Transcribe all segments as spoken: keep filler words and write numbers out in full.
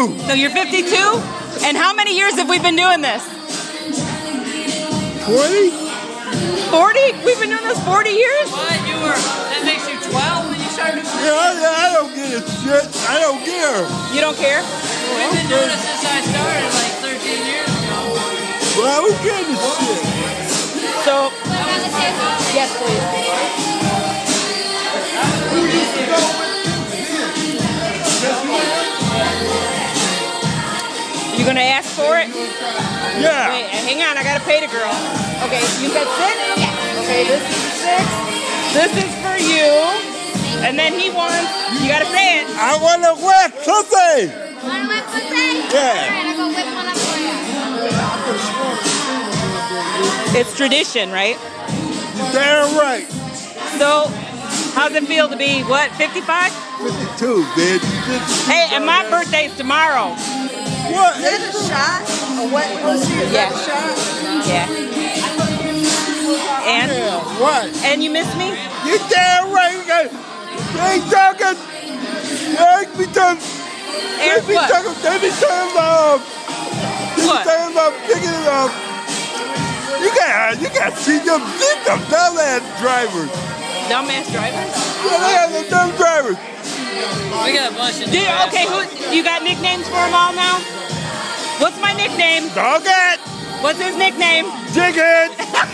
fifty-two. So you're fifty-two? And how many years have we been doing this? twenty? forty? We've been doing this forty years? What? You were, that makes you twelve when you started? Yeah, I, I don't get a shit. I don't care. You don't care? We've been doing it since I started like thirteen years ago. Well, I don't get a shit. So, yes, please. You gonna ask for it? Yeah. Wait, hang on, I gotta pay the girl. Okay, you said six? Okay, this is six. This is for you. And then he wants, you gotta say it. I want to whip pussy. Want to whip pussy? Yeah. All right, I'll go whip one up for you. It's tradition, right? You're damn right. So, how's it feel to be, what, fifty-five? fifty-two, bitch. Hey, and my birthday's tomorrow. What? Is that a shot? A wet pussy? Is Yeah. that a shot? Yeah. And? Yeah, what? And you miss me? You damn right. You got, they ain't talking. They be talking. They Eric, be what? talking. They be talking about. They be What? talking about picking it up. You got, you got to see them, see them dumbass drivers. Dumbass drivers? Yeah, they have the dumb drivers. We got a bunch of Do you, okay, who, you got nicknames for them all now? What's my nickname? Dog it. What's his nickname? Jig it.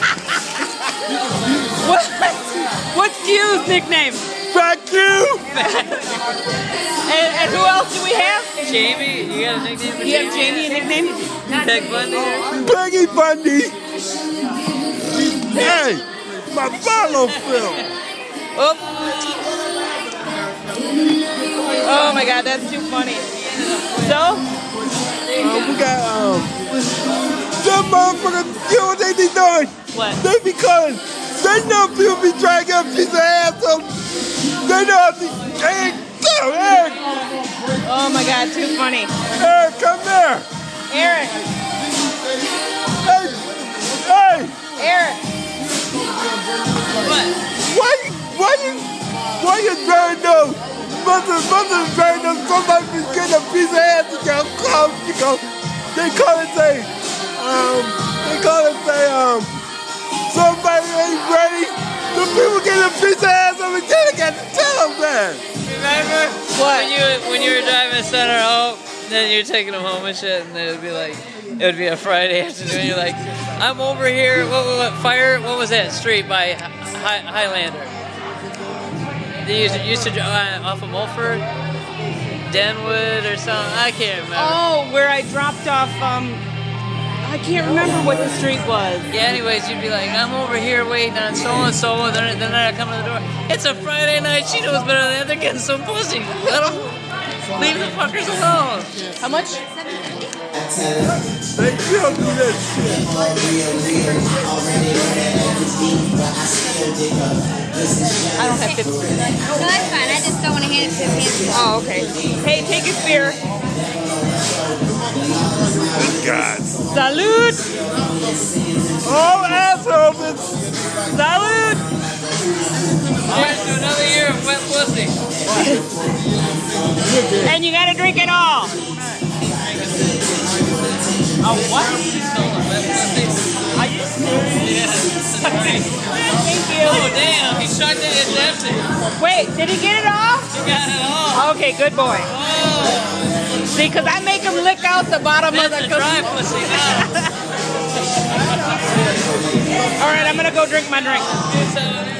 What, what's Q's nickname? Fuck you. And, and who else do we have? Jamie, you got a nickname for You have Jamie a nickname? Peg Bundy? Peggy Bundy. Hey, my follow film. Oh. Oh my God, that's too funny. So? Uh, we got, um, some motherfuckers, you know what they be doing? What? They be calling, they know people be trying to get a piece of ass on, they know how to, hey, damn, Eric, Oh my God, too funny. Eric, come there. Eric, Hey, hey, Eric. What? why you, why you, why you driving those, mother, mother driving those, somebody be getting a piece of ass, you go, call, you go, they call it say, um, they call it say, um, somebody ain't ready, the people getting a piece of ass on the kid, got to tell them that. Remember? What? When you, when you were driving Center Hope, then you're taking them home and shit, and it would be like, it would be a Friday afternoon, you're like, I'm over here, what, what, what fire, what was that street by Hi, Highlander? They used to, used to drive off of Mulford, Denwood or something, I can't remember. Oh, where I dropped off, um, I can't remember what the street was. Yeah, anyways, you'd be like, I'm over here waiting on so-and-so, and then, then I come to the door. It's a Friday night, she knows better than that, they're getting some pussy. Let them, leave the fuckers alone. How much? They still do that shit. I don't have fifty. No, that's fine. I just don't want to hand it to him. Oh, okay. Hey, take a spear. God. Salute! All assholes is Salute! Here's to another year of wet pussy. And you gotta drink it all. Oh, what? You stole a wet pussy? Are you serious? Yeah. Thank you. Oh, damn, he shot that it's empty. Wait, did he get it off? You got it all. Okay, good boy. Oh, See, because I make him lick out the bottom of that's the a dry pussy now. All right, I'm gonna go drink my drink.